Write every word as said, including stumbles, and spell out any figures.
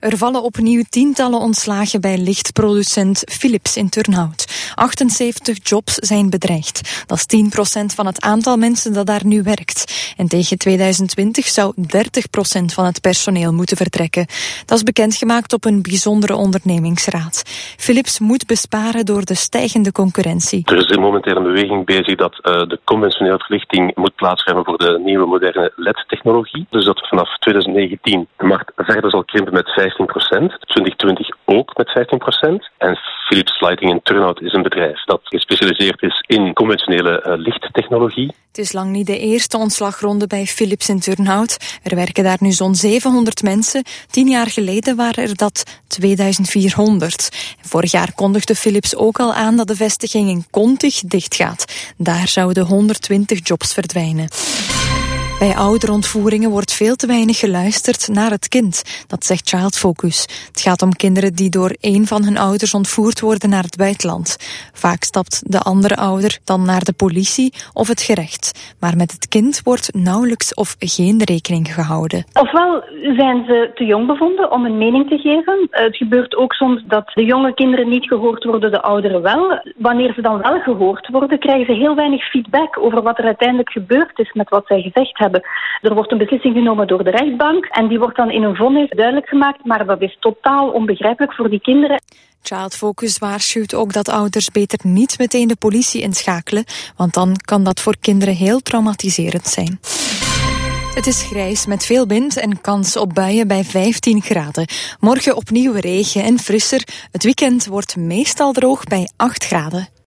Er vallen opnieuw tientallen ontslagen bij lichtproducent Philips in Turnhout. achtenzeventig jobs zijn bedreigd. Dat is tien procent van het aantal mensen dat daar nu werkt. En tegen tweeduizend twintig zou dertig procent van het personeel moeten vertrekken. Dat is bekendgemaakt op een bijzondere ondernemingsraad. Philips moet besparen door de stijgende concurrentie. Er is momenteel een beweging bezig dat uh, de conventionele verlichting moet plaatsgeven voor de nieuwe moderne L E D-technologie. Dus dat vanaf tweeduizend negentien de markt verder zal krimpen met vijftien procent. twintig twintig ook met vijftien procent. En Philips Lighting in Turnhout is een bedrijf dat gespecialiseerd is in conventionele uh, lichttechnologie. Het is lang niet de eerste ontslagronde bij Philips in Turnhout. Er werken daar nu zo'n zevenhonderd mensen. Tien jaar geleden waren er dat tweeduizend vierhonderd. Vorig jaar kondigde Philips ook al aan dat de vestiging in Kontig dichtgaat. Daar zouden honderdtwintig jobs verdwijnen. Bij ouderontvoeringen wordt veel te weinig geluisterd naar het kind. Dat zegt Child Focus. Het gaat om kinderen die door een van hun ouders ontvoerd worden naar het buitenland. Vaak stapt de andere ouder dan naar de politie of het gerecht. Maar met het kind wordt nauwelijks of geen rekening gehouden. Ofwel zijn ze te jong bevonden om een mening te geven. Het gebeurt ook soms dat de jonge kinderen niet gehoord worden, de ouderen wel. Wanneer ze dan wel gehoord worden, krijgen ze heel weinig feedback over wat er uiteindelijk gebeurd is met wat zij gezegd hebben. Er wordt een beslissing genomen door de rechtbank en die wordt dan in een vonnis duidelijk gemaakt, maar dat is totaal onbegrijpelijk voor die kinderen. Child Focus waarschuwt ook dat ouders beter niet meteen de politie inschakelen, want dan kan dat voor kinderen heel traumatiserend zijn. Het is grijs met veel wind en kans op buien bij vijftien graden. Morgen opnieuw regen en frisser. Het weekend wordt meestal droog bij acht graden.